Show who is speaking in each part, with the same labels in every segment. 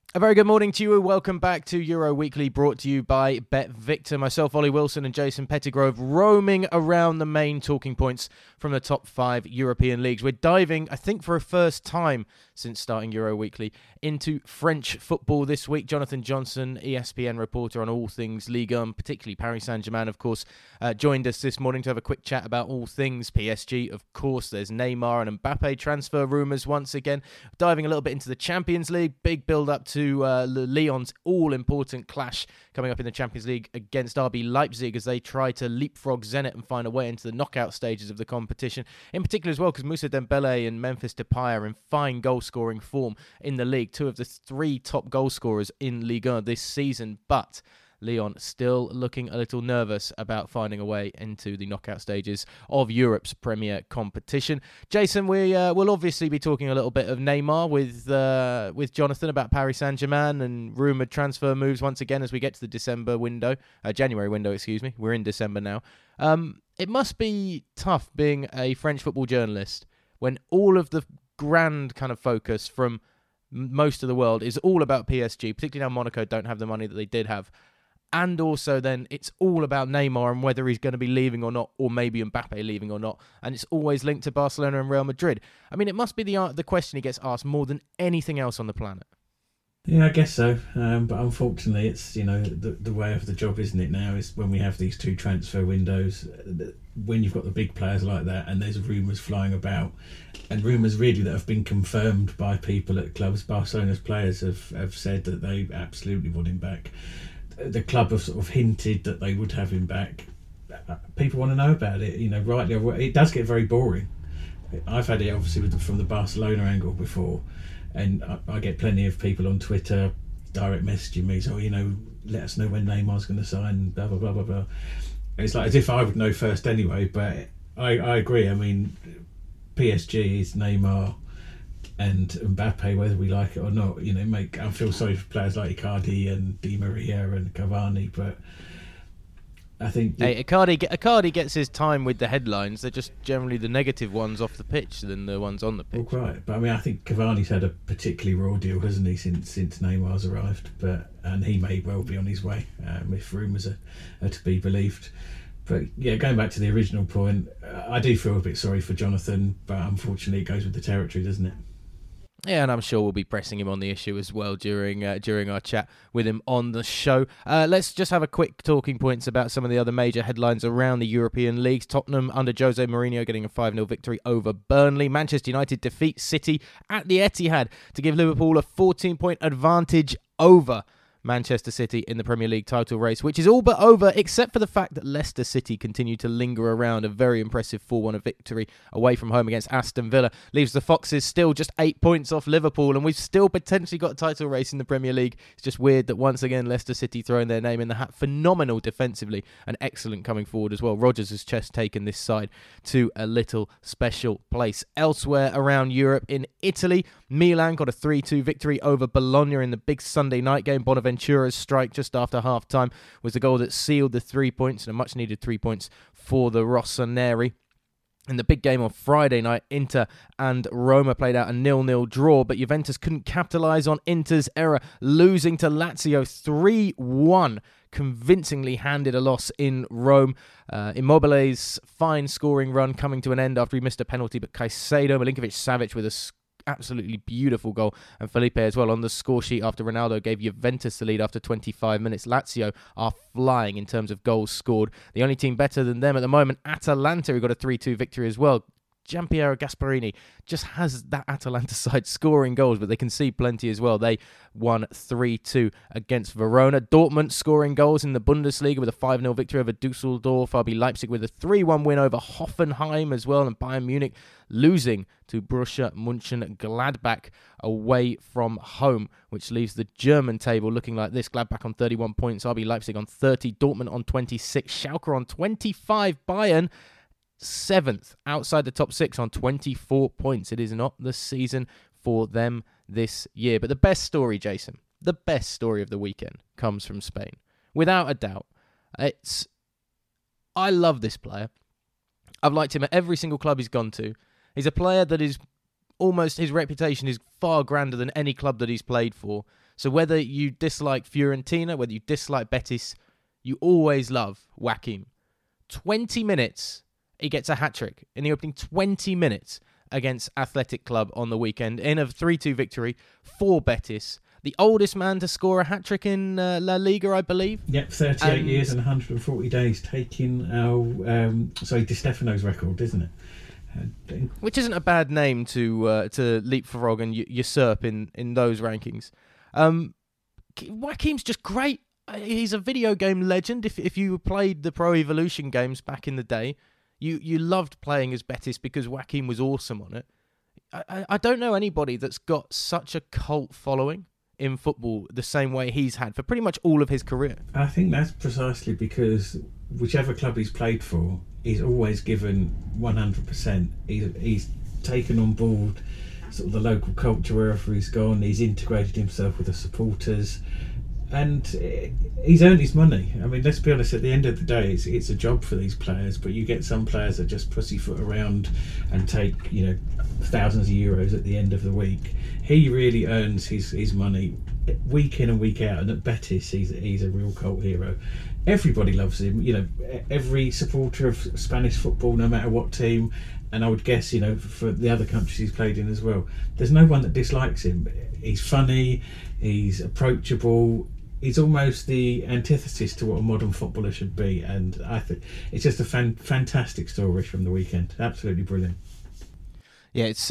Speaker 1: A very good morning to you. Welcome back to Euro Weekly, brought to you by BetVictor. Myself, Ollie Wilson, and Jason Pettigrove roaming around the main talking points from the top 5 European leagues. We're diving, I think for a first time since starting Euro Weekly, into French football this week. Jonathan Johnson, ESPN reporter on all things Ligue 1, particularly Paris Saint-Germain, of course, joined us this morning to have a quick chat about all things PSG. Of course, there's Neymar and Mbappe transfer rumours once again. Diving a little bit into the Champions League, big build-up to Lyon's all-important clash coming up in the Champions League against RB Leipzig as they try to leapfrog Zenit and find a way into the knockout stages of the competition. In particular as well, because Moussa Dembele and Memphis Depay are in fine goal-scoring form in the league, two of the 3 top goal scorers in Ligue 1 this season, but Lyon still looking a little nervous about finding a way into the knockout stages of Europe's premier competition. Jason, we will obviously be talking a little bit of Neymar with Jonathan about Paris Saint-Germain and rumoured transfer moves once again as we get to the January window, excuse me. We're in December now. It must be tough being a French football journalist when all of the grand kind of focus from most of the world is all about PSG, particularly now Monaco don't have the money that they did have. And also then it's all about Neymar and whether he's going to be leaving or not, or maybe Mbappe leaving or not. And it's always linked to Barcelona and Real Madrid. I mean, it must be the question he gets asked more than anything else on the planet.
Speaker 2: Yeah, I guess so. But unfortunately, it's, the way of the job, isn't it, now, is when we have these 2 transfer windows, when you've got the big players like that and there's rumours flying about, and rumours really that have been confirmed by people at clubs. Barcelona's players have said that they absolutely want him back. The club have sort of hinted that they would have him back. People want to know about it, rightly. It does get very boring. I've had it obviously from the Barcelona angle before, and I get plenty of people on Twitter direct messaging me, so let us know when Neymar's going to sign, blah blah blah blah blah. It's like as if I would know first anyway. But I agree. I mean, PSG is Neymar and Mbappe, whether we like it or not. I feel sorry for players like Icardi and Di Maria and Cavani, but I think
Speaker 1: Icardi gets his time with the headlines. They're just generally the negative ones off the pitch than the ones on the pitch.
Speaker 2: Well, right, but I mean, I think Cavani's had a particularly raw deal, hasn't he, since Neymar's arrived? And he may well be on his way if rumours are to be believed. But yeah, going back to the original point, I do feel a bit sorry for Jonathan, but unfortunately, it goes with the territory, doesn't it?
Speaker 1: Yeah, and I'm sure we'll be pressing him on the issue as well during our chat with him on the show. Let's just have a quick talking points about some of the other major headlines around the European leagues. Tottenham under Jose Mourinho getting a 5-0 victory over Burnley. Manchester United defeat City at the Etihad to give Liverpool a 14-point advantage over Manchester City in the Premier League title race, which is all but over, except for the fact that Leicester City continue to linger around. A very impressive 4-1 victory away from home against Aston Villa leaves the Foxes still just 8 points off Liverpool, and we've still potentially got a title race in the Premier League. It's just weird that once again Leicester City throwing their name in the hat. Phenomenal defensively and excellent coming forward as well. Rodgers has just taken this side to a little special place. Elsewhere around Europe, in Italy, Milan got a 3-2 victory over Bologna in the big Sunday night game. Bonaventura's strike just after half-time was the goal that sealed the 3 points, and a much-needed 3 points for the Rossoneri. In the big game on Friday night, Inter and Roma played out a 0-0 draw, but Juventus couldn't capitalise on Inter's error, losing to Lazio 3-1. Convincingly handed a loss in Rome. Immobile's fine scoring run coming to an end after he missed a penalty, but Caicedo, Milinkovic-Savic with a absolutely beautiful goal, and Felipe as well on the score sheet after Ronaldo gave Juventus the lead after 25 minutes. Lazio are flying in terms of goals scored. The only team better than them at the moment, Atalanta, who got a 3-2 victory as well. Gianpiero Gasparini just has that Atalanta side scoring goals, but they can see plenty as well. They won 3-2 against Verona. Dortmund scoring goals in the Bundesliga with a 5-0 victory over Dusseldorf. RB Leipzig with a 3-1 win over Hoffenheim as well, and Bayern Munich losing to Borussia Mönchengladbach away from home, which leaves the German table looking like this. Gladbach on 31 points, RB Leipzig on 30, Dortmund on 26, Schalke on 25, Bayern 7th outside the top 6 on 24 points. It is not the season for them this year. But the best story, Jason, the best story of the weekend comes from Spain. Without a doubt. I love this player. I've liked him at every single club he's gone to. He's a player that is almost his reputation is far grander than any club that he's played for. So whether you dislike Fiorentina, whether you dislike Betis, you always love Joaquim. 20 minutes, he gets a hat-trick in the opening 20 minutes against Athletic Club on the weekend in a 3-2 victory for Betis. The oldest man to score a hat-trick in La Liga, I believe.
Speaker 2: Yep, 38 years and 140 days, taking Di Stefano's record, isn't it?
Speaker 1: Which isn't a bad name to leapfrog and usurp in those rankings. Joaquim's just great. He's a video game legend. If you played the Pro Evolution games back in the day, you loved playing as Betis because Joaquim was awesome on it. I don't know anybody that's got such a cult following in football the same way he's had for pretty much all of his career.
Speaker 2: I think that's precisely because whichever club he's played for, he's always given 100%. He's taken on board sort of the local culture wherever he's gone. He's integrated himself with the supporters, and he's earned his money. I mean, let's be honest, at the end of the day, it's a job for these players, but you get some players that just pussyfoot around and take, thousands of euros at the end of the week. He really earns his money week in and week out, and at Betis, he's a real cult hero. Everybody loves him. Every supporter of Spanish football, no matter what team, and I would guess, for the other countries he's played in as well, there's no one that dislikes him. He's funny, he's approachable, he's almost the antithesis to what a modern footballer should be, and I think it's just a fantastic story from the weekend. Absolutely brilliant.
Speaker 1: Yeah, it's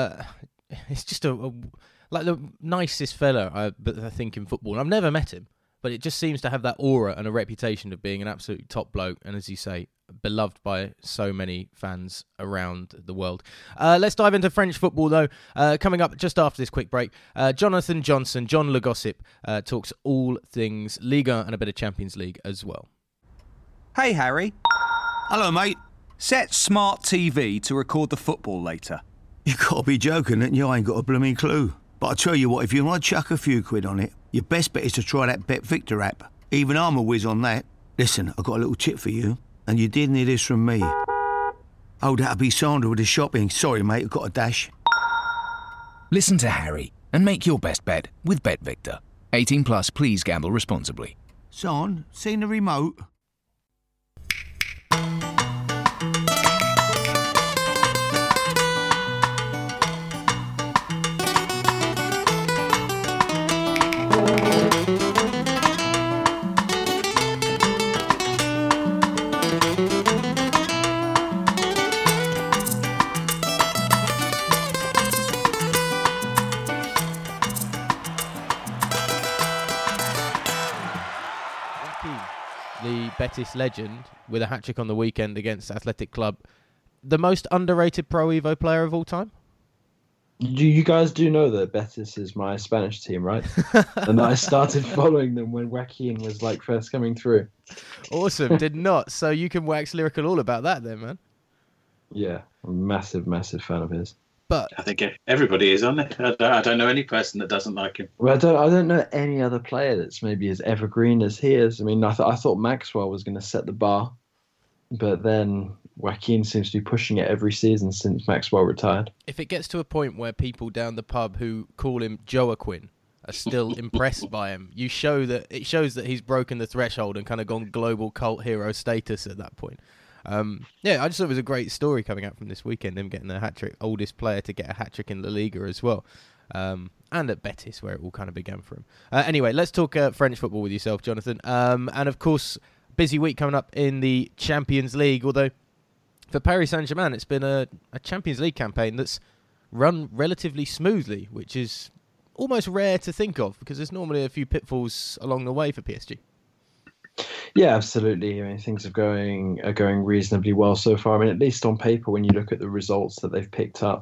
Speaker 1: just like the nicest fella I think in football. And I've never met him, but it just seems to have that aura and a reputation of being an absolute top bloke, and as you say, beloved by so many fans around the world. Let's dive into French football, though. Coming up just after this quick break, Jonathan Johnson, John Le Gossip, talks all things Liga and a bit of Champions League as well.
Speaker 3: Hey, Harry.
Speaker 4: Hello, mate.
Speaker 3: Set Smart TV to record the football later.
Speaker 4: You gotta be joking, and you ain't got a blooming clue. But I tell you what, if you want to chuck a few quid on it, your best bet is to try that BetVictor app. Even I'm a whiz on that. Listen, I've got a little tip for you, and you didn't hear this from me. Oh, that'll be Sandra with the shopping. Sorry, mate, I've got a dash.
Speaker 5: Listen to Harry and make your best bet with BetVictor. 18 plus, please gamble responsibly.
Speaker 4: Son, seen the remote?
Speaker 1: The Betis legend with a hat-trick on the weekend against Athletic Club. The most underrated Pro Evo player of all time?
Speaker 6: You guys do know that Betis is my Spanish team, right? And I started following them when Joaquin was first coming through.
Speaker 1: Awesome, did not. So you can wax lyrical all about that then, man.
Speaker 6: Yeah, I'm a massive, massive fan of his.
Speaker 1: But
Speaker 2: I think everybody is on it. I don't know any person that doesn't like him.
Speaker 6: Well, I don't know any other player that's maybe as evergreen as he is. I mean, I thought Maxwell was going to set the bar, but then Joaquin seems to be pushing it every season since Maxwell retired.
Speaker 1: If it gets to a point where people down the pub who call him Joaquin are still impressed by him, it shows that he's broken the threshold and kind of gone global cult hero status at that point. Yeah, I just thought it was a great story coming out from this weekend, him getting a hat-trick, oldest player to get a hat-trick in La Liga as well, and at Betis, where it all kind of began for him. Anyway, let's talk French football with yourself, Jonathan. And of course, busy week coming up in the Champions League, although for Paris Saint-Germain, it's been a Champions League campaign that's run relatively smoothly, which is almost rare to think of, because there's normally a few pitfalls along the way for PSG.
Speaker 6: Yeah, absolutely. I mean, things are going reasonably well so far. I mean, at least on paper, when you look at the results that they've picked up,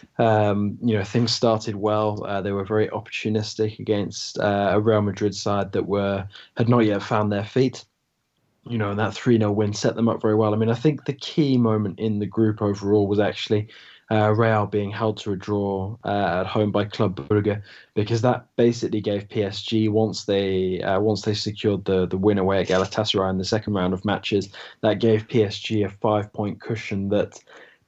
Speaker 6: things started well. They were very opportunistic against a Real Madrid side that had not yet found their feet. And that 3-0 win set them up very well. I mean, I think the key moment in the group overall was actually Real being held to a draw at home by Club Brugge, because that basically gave PSG, once they secured the win away at Galatasaray in the second round of matches, that gave PSG a 5-point cushion that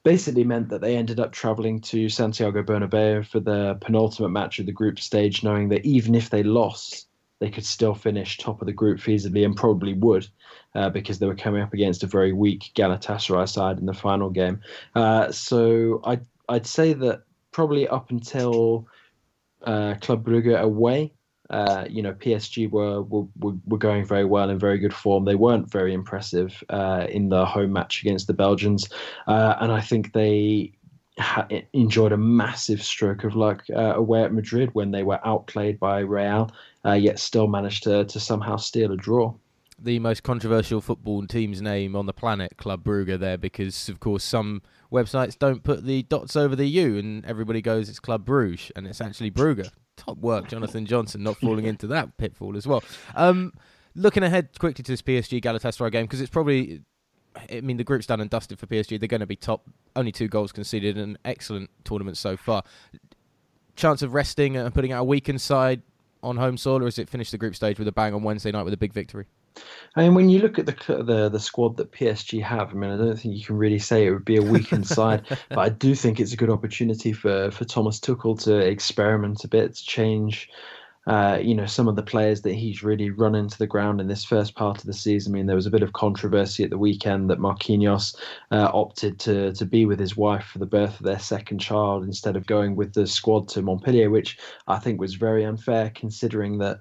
Speaker 6: basically meant that they ended up travelling to Santiago Bernabeu for the penultimate match of the group stage, knowing that even if they lost, they could still finish top of the group feasibly, and probably would, because they were coming up against a very weak Galatasaray side in the final game. So I'd say that probably up until Club Brugge away, PSG were going very well, in very good form. They weren't very impressive in the home match against the Belgians, and I think they enjoyed a massive stroke of luck away at Madrid when they were outplayed by Real, yet still managed to somehow steal a draw.
Speaker 1: The most controversial football team's name on the planet, Club Brugge, there, because of course some websites don't put the dots over the U and everybody goes it's Club Bruges, and it's actually Brugge. Top work, Jonathan Johnson, not falling into that pitfall as well. Looking ahead quickly to this PSG Galatasaray game, because it's probably, I mean, the group's done and dusted for PSG. They're going to be top. Only 2 goals conceded, an excellent tournament so far. Chance of resting and putting out a weakened side on home soil, or is it finish the group stage with a bang on Wednesday night with a big victory?
Speaker 6: I mean, when you look at the squad that PSG have, I mean, I don't think you can really say it would be a weakened side, but I do think it's a good opportunity for Thomas Tuchel to experiment a bit, to change, some of the players that he's really run into the ground in this first part of the season. I mean, there was a bit of controversy at the weekend that Marquinhos opted to be with his wife for the birth of their second child instead of going with the squad to Montpellier, which I think was very unfair, considering that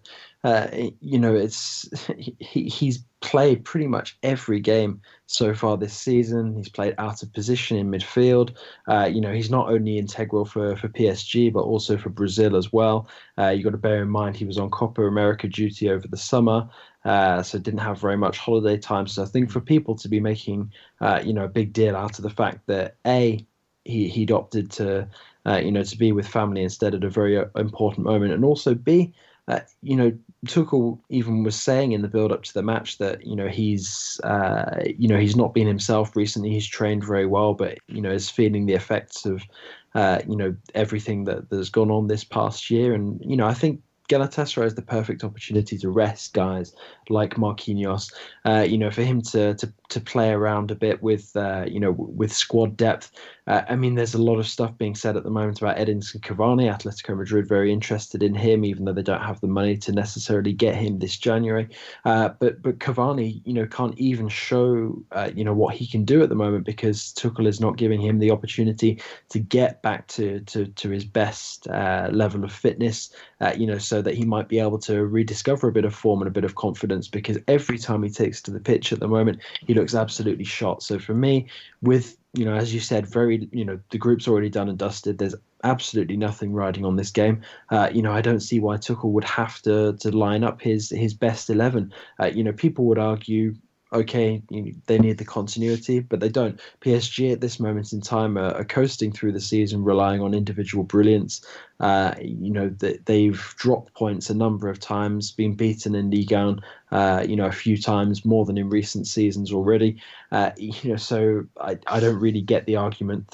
Speaker 6: he's played pretty much every game so far this season. He's played out of position in midfield. He's not only integral for PSG, but also for Brazil as well. You've got to bear in mind he was on Copa America duty over the summer, so didn't have very much holiday time. So I think for people to be making, a big deal out of the fact that he'd opted to be with family instead at a very important moment, and also B, Tuchel even was saying in the build-up to the match that he's not been himself recently. He's trained very well, but is feeling the effects of everything that's gone on this past year. And I think Galatasaray is the perfect opportunity to rest guys like Marquinhos. For him to play around a bit with squad depth. I mean, there's a lot of stuff being said at the moment about Edinson Cavani. Atletico Madrid very interested in him, even though they don't have the money to necessarily get him this January. But Cavani, can't even show what he can do at the moment, because Tuchel is not giving him the opportunity to get back to his best level of fitness. So that he might be able to rediscover a bit of form and a bit of confidence, because every time he takes to the pitch at the moment, he looks absolutely shot. So for me, with, as you said, the group's already done and dusted, there's absolutely nothing riding on this game. I don't see why Tuchel would have to line up his best 11. People would argue, okay, they need the continuity, but they don't. PSG at this moment in time are coasting through the season, relying on individual brilliance. They've dropped points a number of times, been beaten in Ligue 1, a few times more than in recent seasons already. So I don't really get the argument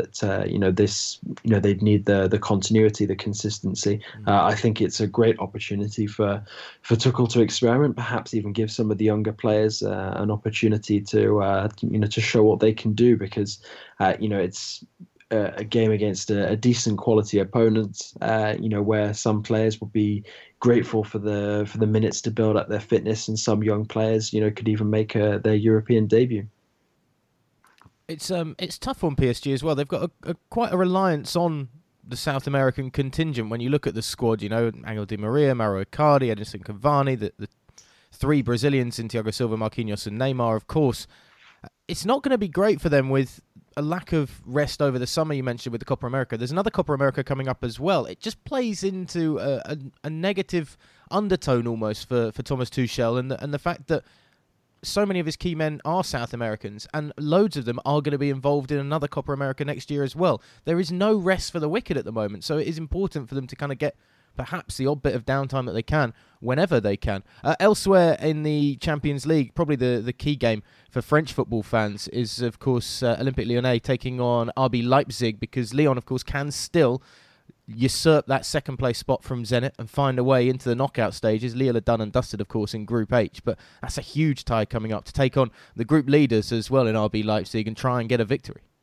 Speaker 6: that they'd need the continuity, the consistency. I think it's a great opportunity for Tuchel to experiment, perhaps even give some of the younger players an opportunity to show what they can do, because it's a game against a decent quality opponent, where some players will be grateful for the minutes to build up their fitness, and some young players, could even make their European debut.
Speaker 1: It's tough on PSG as well. They've got quite a reliance on the South American contingent. When you look at the squad, Angel Di Maria, Mauro Icardi, Edinson Cavani, the 3 Brazilians, Thiago Silva, Marquinhos and Neymar, of course. It's not going to be great for them with a lack of rest over the summer, you mentioned, with the Copa America. There's another Copa America coming up as well. It just plays into a negative undertone almost for Thomas Tuchel, and the fact that so many of his key men are South Americans, and loads of them are going to be involved in another Copa America next year as well. There is no rest for the wicked at the moment, so it is important for them to kind of get perhaps the odd bit of downtime that they can, whenever they can. Elsewhere in the Champions League, probably the key game for French football fans is, of course, Olympique Lyonnais taking on RB Leipzig, because Lyon, of course, can still usurp that second place spot from Zenit and find a way into the knockout stages. Lille are done and dusted, of course, in Group H, but that's a huge tie coming up to take on the group leaders as well in RB Leipzig and try and get a victory.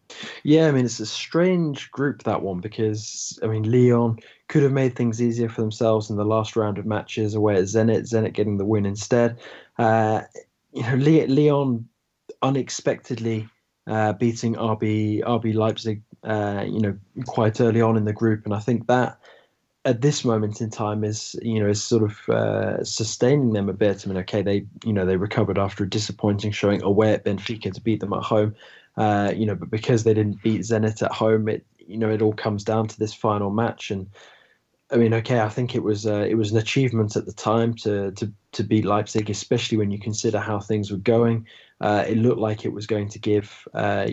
Speaker 6: Yeah, I mean, it's a strange group, that one, because, I mean, Lyon could have made things easier for themselves in the last round of matches away at Zenit, Zenit getting the win instead. Uh, Lyon unexpectedly beating RB Leipzig, quite early on in the group, and I think that at this moment in time is sort of sustaining them a bit. I mean, okay, they recovered after a disappointing showing away at Benfica to beat them at home, but because they didn't beat Zenit at home, it all comes down to this final match. And I mean, okay, I think it was an achievement at the time to beat Leipzig, especially when you consider how things were going. It looked like it was going to give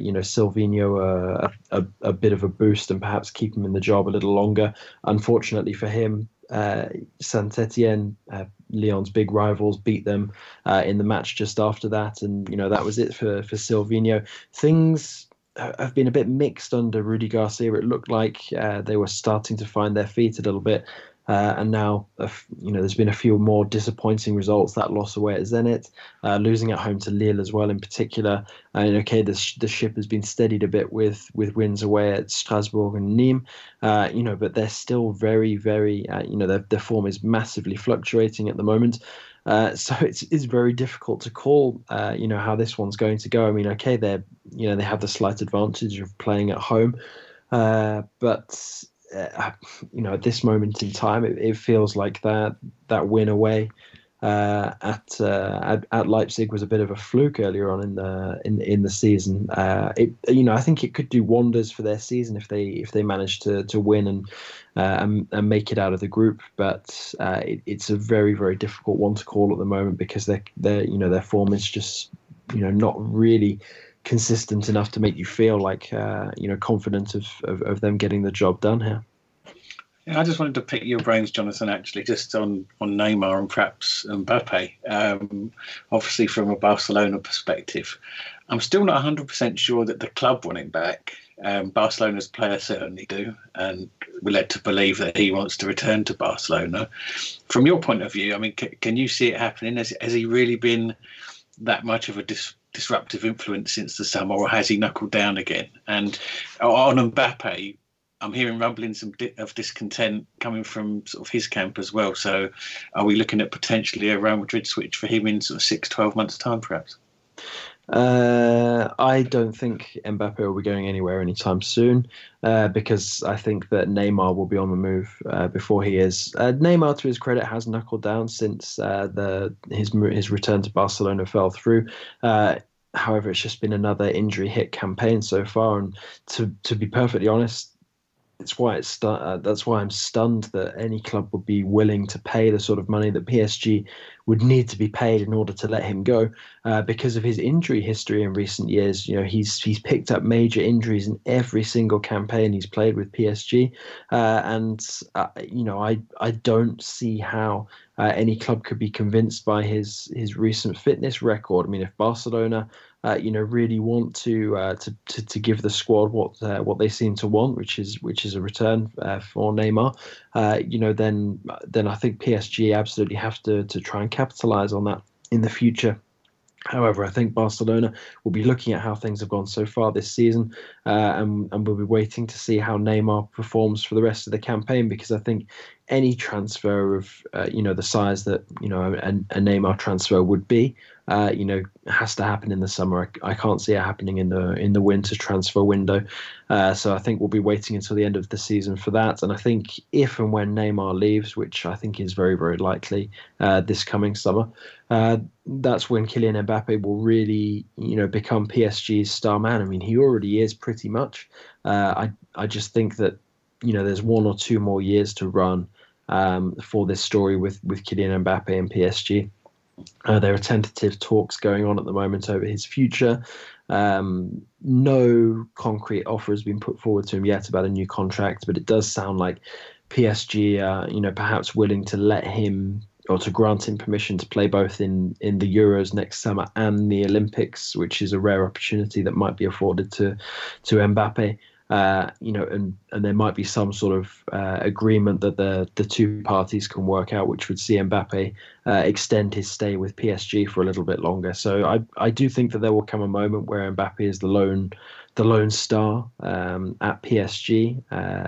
Speaker 6: Silvinho a bit of a boost and perhaps keep him in the job a little longer. Unfortunately for him, Saint Etienne, Lyon's big rivals, beat them in the match just after that, and that was it for Silvinho. Things have been a bit mixed under Rudy Garcia. It looked like they were starting to find their feet a little bit, and now there's been a few more disappointing results. That loss away at Zenit, losing at home to Lille as well in particular. And okay, the ship has been steadied a bit with wins away at Strasbourg and Nîmes, but they're still very, very, their form is massively fluctuating at the moment. So it's very difficult to call, how this one's going to go. I mean, okay, they have the slight advantage of playing at home, but at this moment in time, it feels like that win away at Leipzig was a bit of a fluke earlier on in the season. I think it could do wonders for their season if they manage to win and make it out of the group. But it's a very, very difficult one to call at the moment because their form is just not really consistent enough to make you feel like confident of them getting the job done here.
Speaker 2: Yeah, I just wanted to pick your brains, Jonathan, actually, just on Neymar and perhaps Mbappe. Obviously, from a Barcelona perspective, I'm still not 100% sure that the club want him back. Barcelona's players certainly do, and we're led to believe that he wants to return to Barcelona. From your point of view, I mean, can you see it happening? Has he really been that much of a disruptive influence since the summer, or has he knuckled down again? And on Mbappe, I'm hearing rumblings of discontent coming from sort of his camp as well. So are we looking at potentially a Real Madrid switch for him in sort of 6-12 months' time, perhaps?
Speaker 6: I don't think Mbappe will be going anywhere anytime soon because I think that Neymar will be on the move before he is. Neymar, to his credit, has knuckled down since his return to Barcelona fell through. However, it's just been another injury-hit campaign so far. And to be perfectly honest, that's why I'm stunned that any club would be willing to pay the sort of money that PSG would need to be paid in order to let him go, because of his injury history in recent years. He's picked up major injuries in every single campaign he's played with PSG, and I don't see how any club could be convinced by his recent fitness record. I mean, if Barcelona really want to give the squad what they seem to want, which is a return for Neymar, then I think PSG absolutely have to try and capitalize on that in the future. However, I think Barcelona will be looking at how things have gone so far this season, and we'll be waiting to see how Neymar performs for the rest of the campaign, because I think any transfer of the size that a Neymar transfer would be, has to happen in the summer. I can't see it happening in the winter transfer window. So I think we'll be waiting until the end of the season for that. And I think if and when Neymar leaves, which I think is very, very likely this coming summer, that's when Kylian Mbappe will really, become PSG's star man. I mean, he already is pretty much. I just think that, there's 1 or 2 more years to run for this story with Kylian Mbappe and PSG. There are tentative talks going on at the moment over his future. No concrete offer has been put forward to him yet about a new contract, but it does sound like PSG are, perhaps willing to let him, or to grant him permission to play both in the Euros next summer and the Olympics, which is a rare opportunity that might be afforded to Mbappe. And there might be some sort of agreement that the two parties can work out, which would see Mbappe extend his stay with PSG for a little bit longer. So I do think that there will come a moment where Mbappe is the lone star at PSG.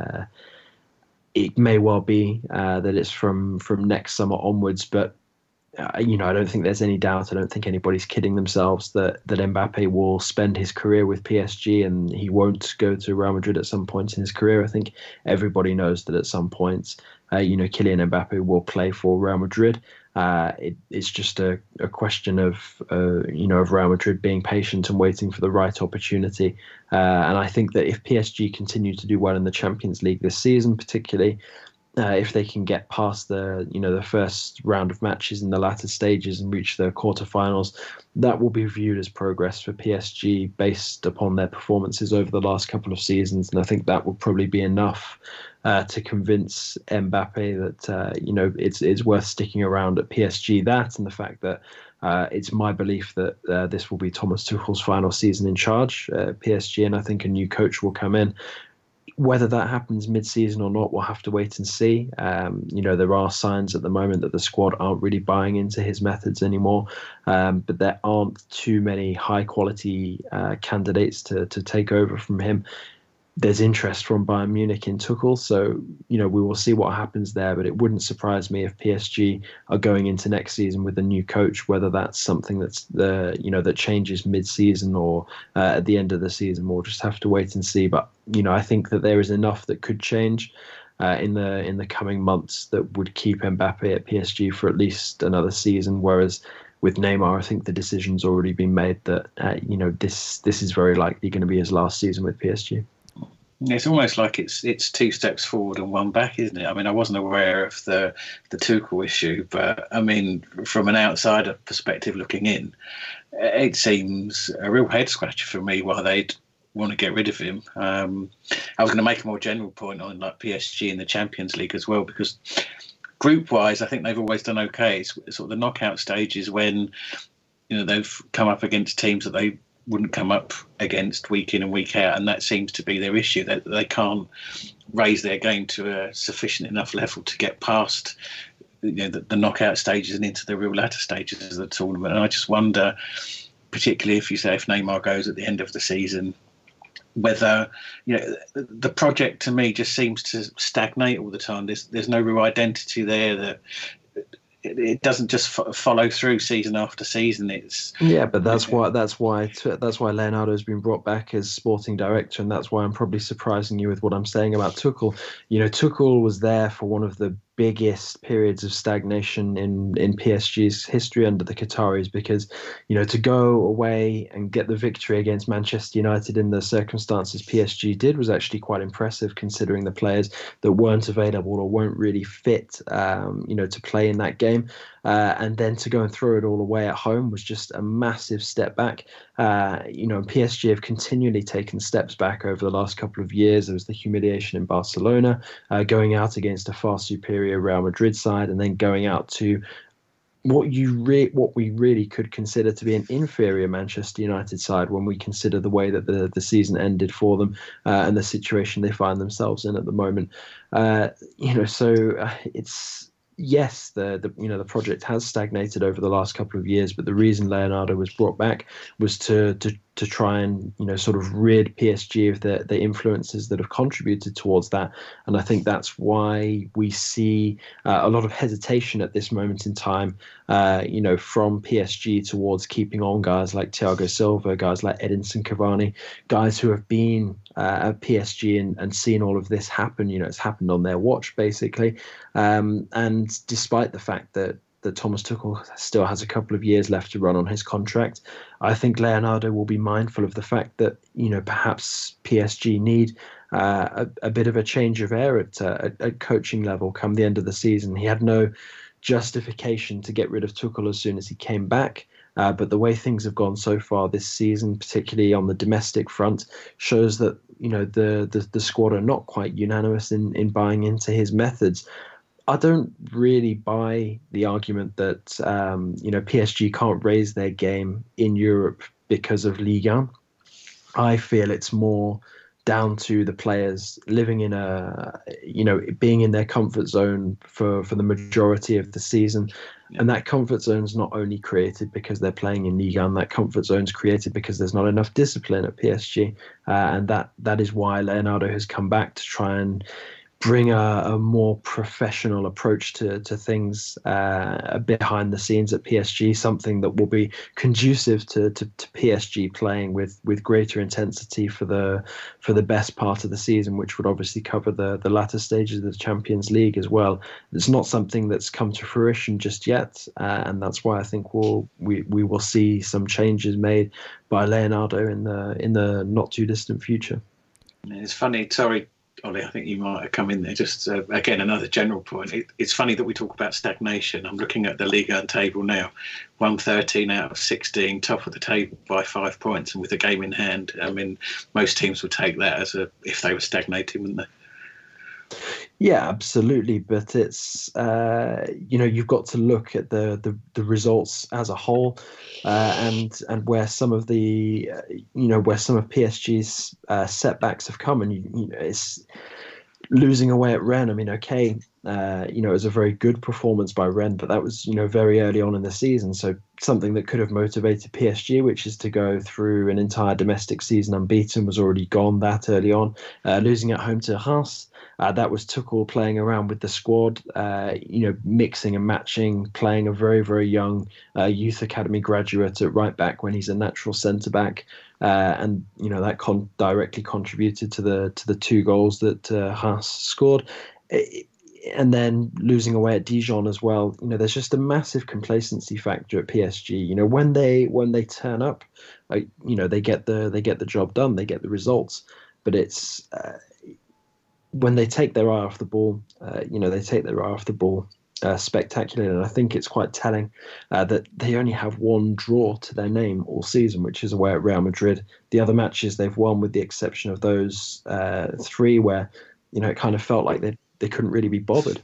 Speaker 6: It may well be that it's from next summer onwards, but I don't think there's any doubt. I don't think anybody's kidding themselves that Mbappe will spend his career with PSG and he won't go to Real Madrid at some point in his career. I think everybody knows that at some point, Kylian Mbappe will play for Real Madrid. It's just a question of Real Madrid being patient and waiting for the right opportunity. And I think that if PSG continue to do well in the Champions League this season, particularly if they can get past the first round of matches in the latter stages and reach the quarterfinals, that will be viewed as progress for PSG based upon their performances over the last couple of seasons. And I think that will probably be enough to convince Mbappe that it's worth sticking around at PSG. That and the fact that it's my belief that this will be Thomas Tuchel's final season in charge at PSG, and I think a new coach will come in. Whether that happens mid-season or not, we'll have to wait and see. There are signs at the moment that the squad aren't really buying into his methods anymore, but there aren't too many high-quality candidates to take over from him. There's interest from Bayern Munich in Tuchel, so we will see what happens there. But it wouldn't surprise me if PSG are going into next season with a new coach, whether that's something that's that changes mid-season or at the end of the season. We'll just have to wait and see. But I think that there is enough that could change in the coming months that would keep Mbappe at PSG for at least another season. Whereas with Neymar, I think the decision's already been made that this is very likely going to be his last season with PSG.
Speaker 7: It's almost like it's two steps forward and one back, isn't it? I mean, I wasn't aware of the Tuchel issue, but I mean, from an outsider perspective looking in, it seems a real head scratcher for me why they'd want to get rid of him. I was going to make a more general point on like PSG in the Champions League as well, because group-wise, I think they've always done okay. It's sort of the knockout stages when they've come up against teams that they wouldn't come up against week in and week out, and that seems to be their issue, that they can't raise their game to a sufficient enough level to get past the knockout stages and into the real latter stages of the tournament. And I just wonder, particularly if Neymar goes at the end of the season, whether the project to me just seems to stagnate all the time. There's no real identity there. That it doesn't just follow through season after season.
Speaker 6: But that's why Leonardo's been brought back as sporting director, and that's why I'm probably surprising you with what I'm saying about Tuchel. Tuchel was there for one of the biggest periods of stagnation in PSG's history under the Qataris, because to go away and get the victory against Manchester United in the circumstances PSG did was actually quite impressive, considering the players that weren't available or weren't really fit to play in that game. And then to go and throw it all away at home was just a massive step back. PSG have continually taken steps back over the last couple of years. There was the humiliation in Barcelona, going out against a far superior Real Madrid side, and then going out to what we really could consider to be an inferior Manchester United side when we consider the way that the season ended for them and the situation they find themselves in at the moment. It's. Yes, the project has stagnated over the last couple of years, but the reason Leonardo was brought back was to try and sort of rid PSG of the influences that have contributed towards that. And I think that's why we see a lot of hesitation at this moment in time, from PSG towards keeping on guys like Thiago Silva, guys like Edinson Cavani, guys who have been at PSG and seen all of this happen. It's happened on their watch, basically. And despite the fact that Thomas Tuchel still has a couple of years left to run on his contract, I think Leonardo will be mindful of the fact that perhaps PSG need a bit of a change of air at coaching level come the end of the season. He had no justification to get rid of Tuchel as soon as he came back. But the way things have gone so far this season, particularly on the domestic front, shows that the squad are not quite unanimous in buying into his methods. I don't really buy the argument that PSG can't raise their game in Europe because of Ligue 1. I feel it's more down to the players living in being in their comfort zone for the majority of the season. And that comfort zone is not only created because they're playing in Ligue 1, that comfort zone is created because there's not enough discipline at PSG. And that is why Leonardo has come back to try and bring a more professional approach to things behind the scenes at PSG, something that will be conducive to PSG playing with greater intensity for the best part of the season, which would obviously cover the latter stages of the Champions League as well. It's not something that's come to fruition just yet, and that's why I think we will see some changes made by Leonardo in the not too distant future.
Speaker 7: It's funny, sorry, Ollie, I think you might have come in there. Just again, another general point. It's funny that we talk about stagnation. I'm looking at the Ligue 1 table now. 113 out of 16, top of the table by 5 points, and with a game in hand. I mean, most teams would take that as if they were stagnating, wouldn't they?
Speaker 6: Yeah, absolutely. But it's you've got to look at the results as a whole, and where some of the where some of PSG's setbacks have come, and it's losing away at Rennes. I mean, okay, it was a very good performance by Rennes, but that was very early on in the season. So something that could have motivated PSG, which is to go through an entire domestic season unbeaten, was already gone that early on. Losing at home to Reims. That was Tuchel playing around with the squad, mixing and matching, playing a very, very young youth academy graduate at right back when he's a natural centre back, and that directly contributed to the 2 goals that Reims scored. And then losing away at Dijon as well. There's just a massive complacency factor at PSG. When they turn up, they get the job done, they get the results, but it's when they take their eye off the ball, spectacularly. And I think it's quite telling that they only have 1 draw to their name all season, which is away at Real Madrid. The other matches they've won, with the exception of those 3 where, it kind of felt like they couldn't really be bothered.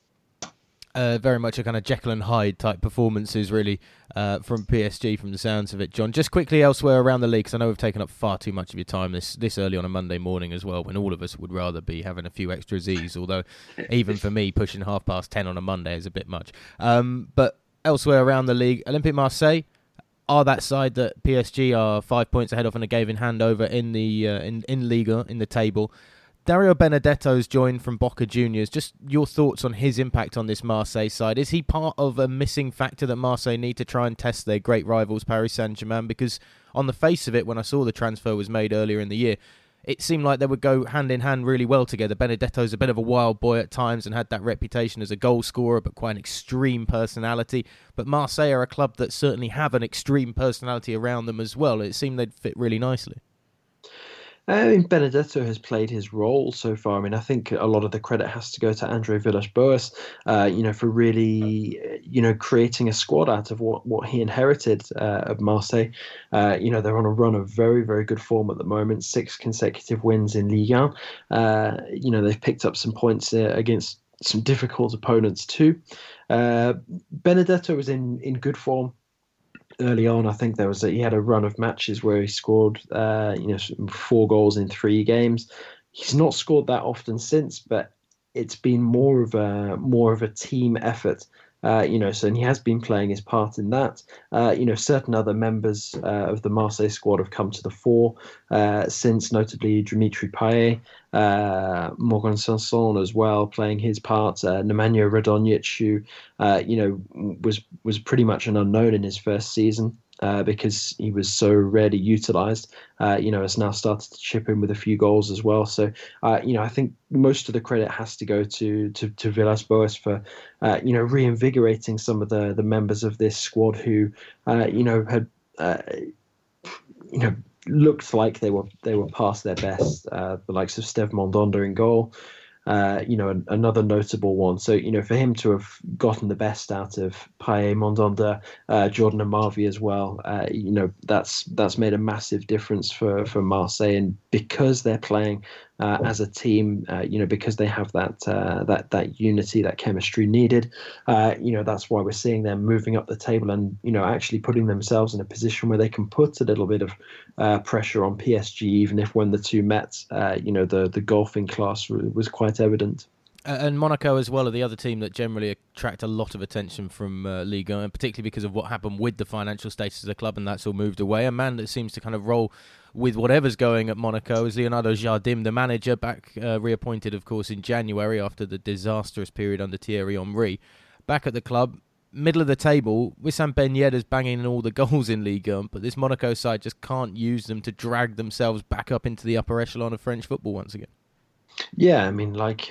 Speaker 1: Very much a kind of Jekyll and Hyde type performances, really, from PSG, from the sounds of it. John, just quickly elsewhere around the league, because I know we've taken up far too much of your time this early on a Monday morning as well, when all of us would rather be having a few extra Z's, although even for me, pushing 10:30 on a Monday is a bit much. But elsewhere around the league, Olympique Marseille are that side that PSG are 5 points ahead of and a game in hand over in the in Liga, in the table. Dario Benedetto's joined from Boca Juniors. Just your thoughts on his impact on this Marseille side. Is he part of a missing factor that Marseille need to try and test their great rivals, Paris Saint-Germain? Because on the face of it, when I saw the transfer was made earlier in the year, it seemed like they would go hand in hand really well together. Benedetto's a bit of a wild boy at times and had that reputation as a goal scorer, but quite an extreme personality. But Marseille are a club that certainly have an extreme personality around them as well. It seemed they'd fit really nicely.
Speaker 6: I mean, Benedetto has played his role so far. I mean, I think a lot of the credit has to go to Andre Villas-Boas, for really, creating a squad out of what he inherited of Marseille. They're on a run of very, very good form at the moment, 6 consecutive wins in Ligue 1. They've picked up some points against some difficult opponents too. Benedetto was in good form early on. I think he had a run of matches where he scored 4 goals in 3 games. He's not scored that often since, but it's been more of a team effort. And he has been playing his part in that. Certain other members of the Marseille squad have come to the fore since, notably Dimitri Payet, Morgan Sanson as well, playing his part. Nemanja Radonjic, who was pretty much an unknown in his first season. Because he was so rarely utilised, has now started to chip in with a few goals as well. So, I think most of the credit has to go to Villas-Boas for, reinvigorating some of the members of this squad who, had, looked like they were past their best. The likes of Steve Mandanda in goal. Another notable one. So, for him to have gotten the best out of Payet, Mandanda, Jordan Amavi as well, that's made a massive difference for Marseille. And because they're playing as a team, because they have that unity, that chemistry needed. That's why we're seeing them moving up the table and, actually putting themselves in a position where they can put a little bit of pressure on PSG, even if when the two met, the golfing class was quite evident.
Speaker 1: And Monaco as well are the other team that generally attract a lot of attention from Liga, and particularly because of what happened with the financial status of the club, and that's all moved away. A man that seems to kind of roll with whatever's going at Monaco is Leonardo Jardim, the manager, back reappointed, of course, in January after the disastrous period under Thierry Henry. Back at the club, middle of the table, Wissam Ben Yedder's banging in all the goals in Liga, but this Monaco side just can't use them to drag themselves back up into the upper echelon of French football once again.
Speaker 6: Yeah, I mean, like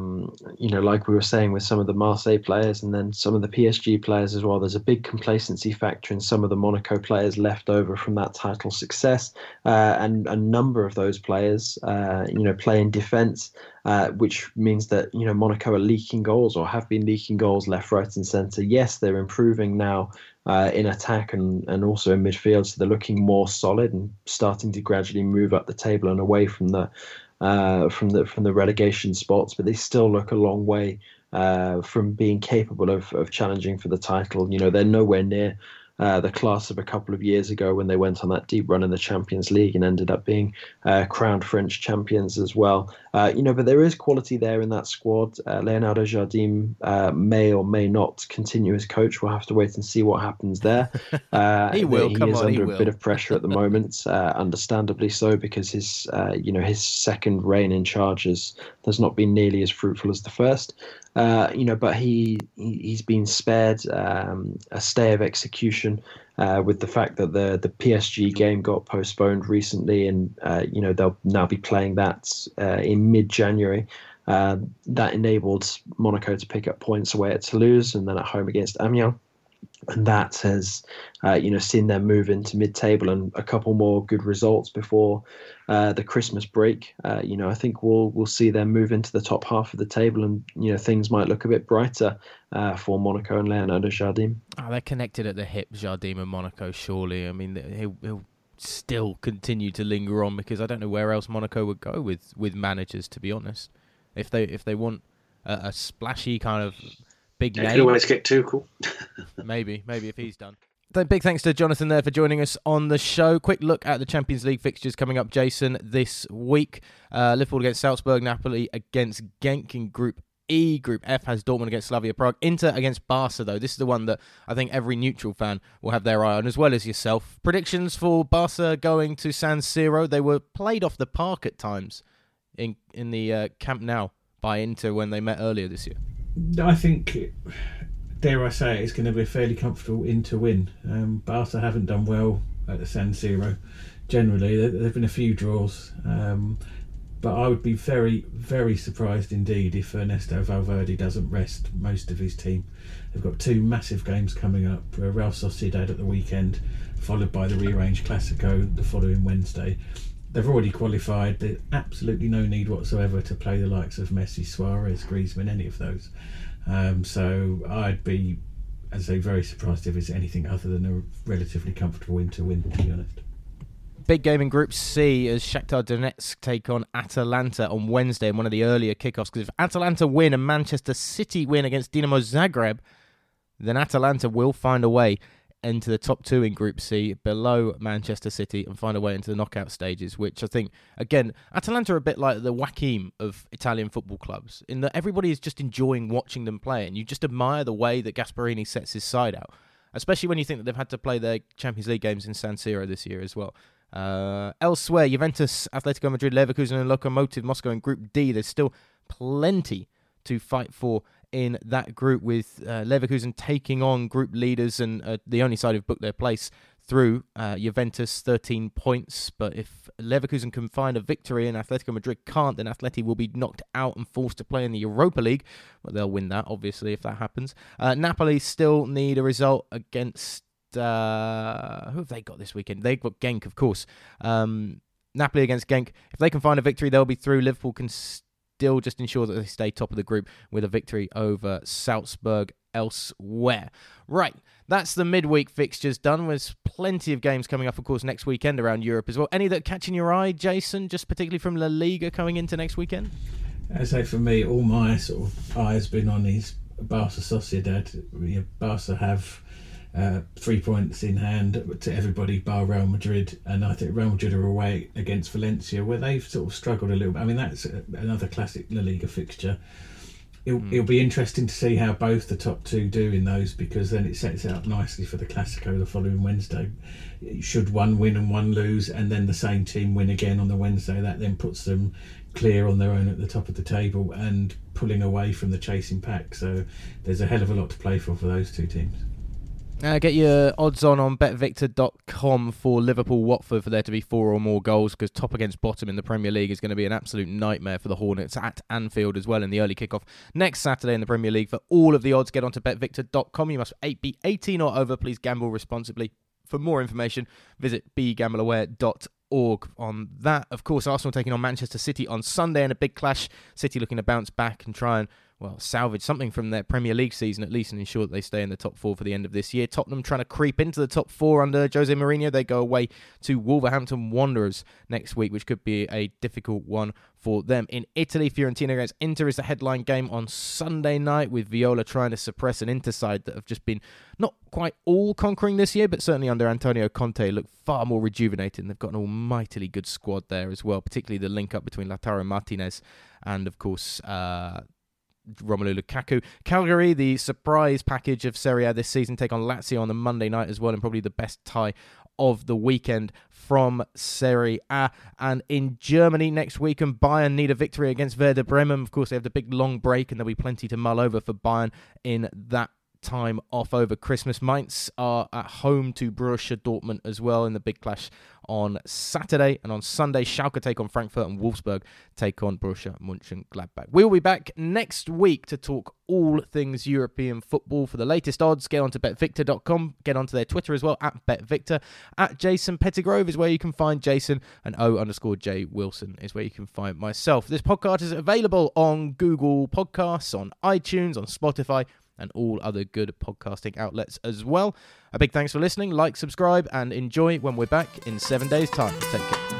Speaker 6: we were saying with some of the Marseille players and then some of the PSG players as well, there's a big complacency factor in some of the Monaco players left over from that title success. And a number of those players, play in defence, which means that, Monaco are leaking goals or have been leaking goals left, right and centre. Yes, they're improving now in attack and also in midfield, so they're looking more solid and starting to gradually move up the table and away from the relegation spots, but they still look a long way from being capable of challenging for the title. They're nowhere near the class of a couple of years ago when they went on that deep run in the Champions League and ended up being crowned French champions as well. But there is quality there in that squad. Leonardo Jardim may or may not continue as coach. We'll have to wait and see what happens there.
Speaker 1: He will.
Speaker 6: He is under a bit of pressure at the moment, understandably so, because his second reign in charge has not been nearly as fruitful as the first. But he's been spared a stay of execution with the fact that the PSG game got postponed recently, and they'll now be playing that in mid-January. That enabled Monaco to pick up points away at Toulouse and then at home against Amiens. And that has, seen them move into mid-table and a couple more good results before the Christmas break. I think we'll see them move into the top half of the table, and things might look a bit brighter for Monaco and Leonardo Jardim.
Speaker 1: Oh, they're connected at the hip, Jardim and Monaco. Surely, I mean, he'll still continue to linger on, because I don't know where else Monaco would go with managers. To be honest, if they want a splashy kind of big name.
Speaker 7: You could always get Tuchel.
Speaker 1: maybe if he's done. So big thanks to Jonathan there for joining us on the show. Quick look at the Champions League fixtures coming up, Jason, this week. Liverpool against Salzburg, Napoli against Genk in Group E. Group F has Dortmund against Slavia Prague. Inter against Barca, though. This is the one that I think every neutral fan will have their eye on, as well as yourself. Predictions for Barca going to San Siro. They were played off the park at times in the Camp Nou by Inter when they met earlier this year.
Speaker 2: I think, dare I say, it's going to be a fairly comfortable Inter win. Barca haven't done well at the San Siro. Generally, there have been a few draws, but I would be very, very surprised indeed if Ernesto Valverde doesn't rest most of his team. They've got two massive games coming up: Real Sociedad at the weekend, followed by the rearranged Clásico the following Wednesday. They've already qualified. There's absolutely no need whatsoever to play the likes of Messi, Suarez, Griezmann, any of those. So I'd be, as I say, very surprised if it's anything other than a relatively comfortable win to win, to be honest.
Speaker 1: Big game in Group C as Shakhtar Donetsk take on Atalanta on Wednesday in one of the earlier kickoffs. Because if Atalanta win and Manchester City win against Dinamo Zagreb, then Atalanta will find a way into the top two in Group C, below Manchester City, and find a way into the knockout stages, which I think, again, Atalanta are a bit like the Joachim of Italian football clubs, in that everybody is just enjoying watching them play, and you just admire the way that Gasperini sets his side out, especially when you think that they've had to play their Champions League games in San Siro this year as well. Elsewhere, Juventus, Atletico Madrid, Leverkusen and Lokomotiv Moscow in Group D. There's still plenty to fight for in that group, with Leverkusen taking on group leaders and the only side who've booked their place through, Juventus, 13 points. But if Leverkusen can find a victory and Atletico Madrid can't, then Atleti will be knocked out and forced to play in the Europa League. Well, they'll win that, obviously, if that happens. Napoli still need a result against... who have they got this weekend? They've got Genk, of course. Napoli against Genk. If they can find a victory, they'll be through. Liverpool can still just ensure that they stay top of the group with a victory over Salzburg elsewhere. Right, that's the midweek fixtures done. There's plenty of games coming up, of course, next weekend around Europe as well. Any that are catching your eye, Jason, just particularly from La Liga coming into next weekend?
Speaker 2: I say for me, all my sort of eye has been on these Barca Sociedad. Barca have 3 points in hand to everybody bar Real Madrid, and I think Real Madrid are away against Valencia, where they've sort of struggled a little bit. I mean, that's another classic La Liga fixture. It'll be interesting to see how both the top two do in those, because then it sets it up nicely for the Clásico the following Wednesday. Should one win and one lose, and then the same team win again on the Wednesday, that then puts them clear on their own at the top of the table and pulling away from the chasing pack. So there's a hell of a lot to play for those two teams.
Speaker 1: Get your odds on betvictor.com for Liverpool-Watford for there to be 4 or more goals, because top against bottom in the Premier League is going to be an absolute nightmare for the Hornets at Anfield as well in the early kickoff next Saturday in the Premier League. For all of the odds, get onto betvictor.com. You must be 18 or over. Please gamble responsibly. For more information, visit begambleaware.org on that. Of course, Arsenal taking on Manchester City on Sunday in a big clash. City looking to bounce back and try and salvage something from their Premier League season at least and ensure that they stay in the top 4 for the end of this year. Tottenham trying to creep into the top 4 under Jose Mourinho. They go away to Wolverhampton Wanderers next week, which could be a difficult one for them. In Italy, Fiorentina against Inter is the headline game on Sunday night, with Viola trying to suppress an Inter side that have just been not quite all conquering this year, but certainly under Antonio Conte look far more rejuvenated. And they've got an almightily good squad there as well, particularly the link up between Lautaro Martinez and, of course, Romelu Lukaku. Cagliari, the surprise package of Serie A this season, take on Lazio on the Monday night as well, and probably the best tie of the weekend from Serie A. And in Germany next week, and Bayern need a victory against Werder Bremen. Of course, they have the big long break, and there'll be plenty to mull over for Bayern in that time off over Christmas. Mainz are at home to Borussia Dortmund as well in the big clash on Saturday. And on Sunday, Schalke take on Frankfurt and Wolfsburg take on Borussia Mönchengladbach. We'll be back next week to talk all things European football. For the latest odds, get onto betvictor.com. Get onto their Twitter as well, at betvictor. At Jason Pettigrove is where you can find Jason, and O_J Wilson is where you can find myself. This podcast is available on Google Podcasts, on iTunes, on Spotify, and all other good podcasting outlets as well. A big thanks for listening. Like, subscribe, and enjoy when we're back in 7 days' time. Take care.